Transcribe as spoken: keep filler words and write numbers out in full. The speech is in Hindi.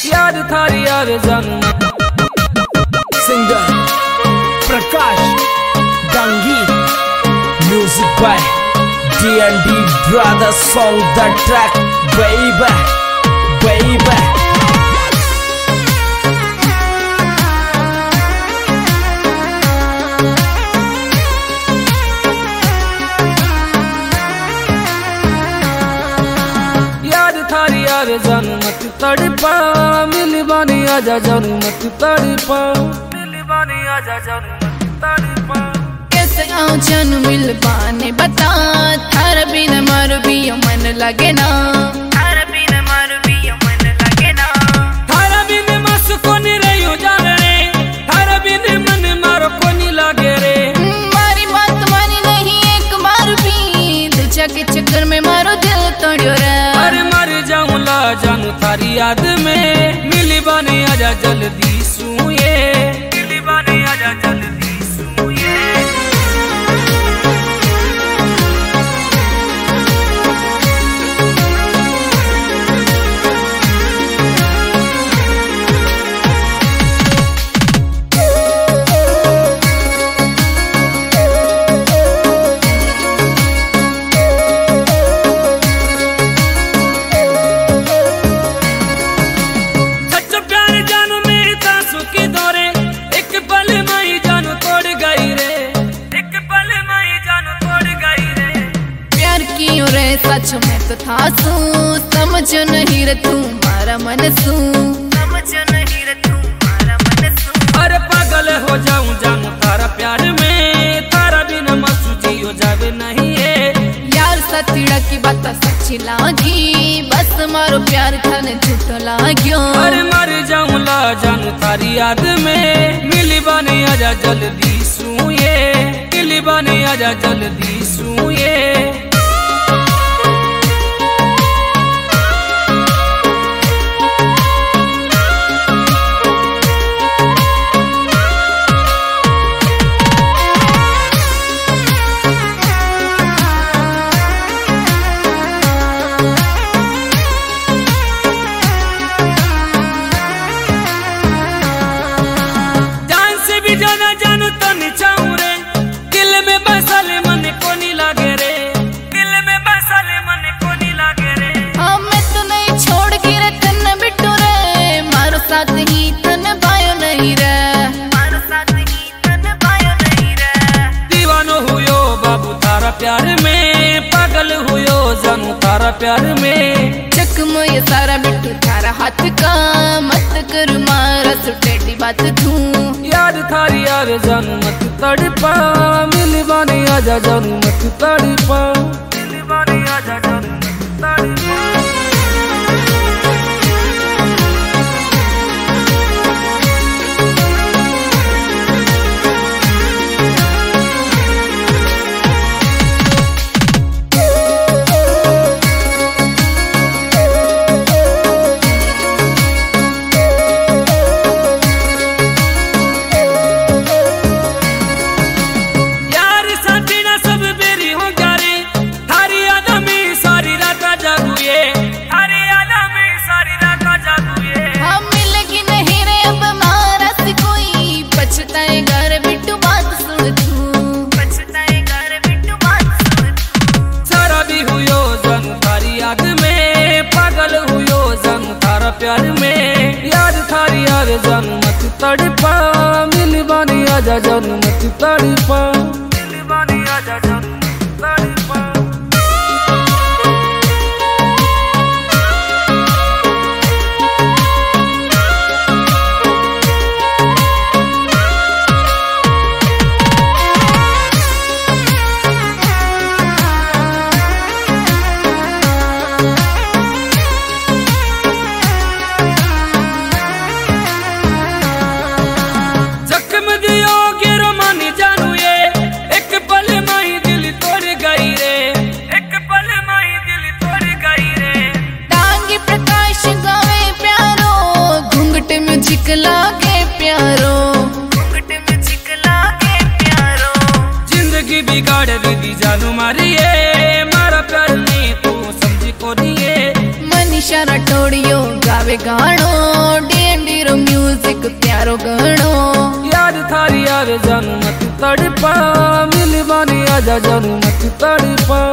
याद थारी यार जन्नत। Singer Prakash Dangi, music by D and D brothers, song the track baby baby. यार जन्मत तड़पा मिली बानी आजा जन्मत तड़पा मिली बानी आजा जन्मत तड़पा। कैसे आऊं जानू मिल पाने बता, थार बिन मारू भी मन लगे ना, थार बिन मारू भी मन लगे ना। थार बिन मस को नहीं रही जान रे, थार बिन मन मारो को नहीं लगे रे। मारी बात मानी नहीं एक बार भी, दूजा के चक्कर में मारो दिल तोड़ो रे। अरे मर जाऊं ला जानू थारी याद में, मिली बानी आजा जल्दी सूए, मिली बानी आजा जल्दी सूए। सच में तो था सू, समझ नहीं रे तू मारा मन सू, समझ नहीं रे तू मारा मन सू। अरे पागल हो जाऊं जानू तारा प्यार में, तारा बिना मसू जियो जावे नहीं है। यार सतीड़ा की बात सच्ची लागी, बस मारो प्यार थाने झूठ लाग्यो। अरे मर जाऊं ला जानू तारी याद में, मिली बानी आजा जल्दी सूए, मिली बानी आजा जल्दी सूए। जाना जानू तो नहीं चाहूं रे, दिल में बसाले मन को नहीं लागे रे, दिल में बसाले मन को नहीं लागे रे। हाँ मैं तो नहीं छोड़ के रखन बिट्टू रे, मारो साथ ही तन पायो नहीं रे, मारो साथ ही तन पायो नहीं रे। दीवानो हुयो बाबू तारा प्यार में, पागल हुयो जानू तारा प्यार में। चकमो ये सारा बिट्टू थारा हाथ का, मत कर मारा सुटेटी बात तू। याद थारी यार जानू मत तड़पा, मिली बानी आजा जानू मत तड़पा, मिली बानी आजा जानू मत तड़पा। प्यार में याद थारी यार जानू मत तड़पा, मिली बानी आजा जानू मत तड़पा, मिली बानी आजा जानू मत तड़पा। लागे प्यारो, लागे प्यारो। जिंदगी बिगाड़ दी जानू मारिए, मारा प्यार नहीं तू समझी को नहीं। मनीषा राठौड़ियो गावे गानो डीएनडी रो म्यूजिक प्यारो गानो। यार थारी यार जानू मत तड़पा मिल बानी आजा जानू मत तड़पा।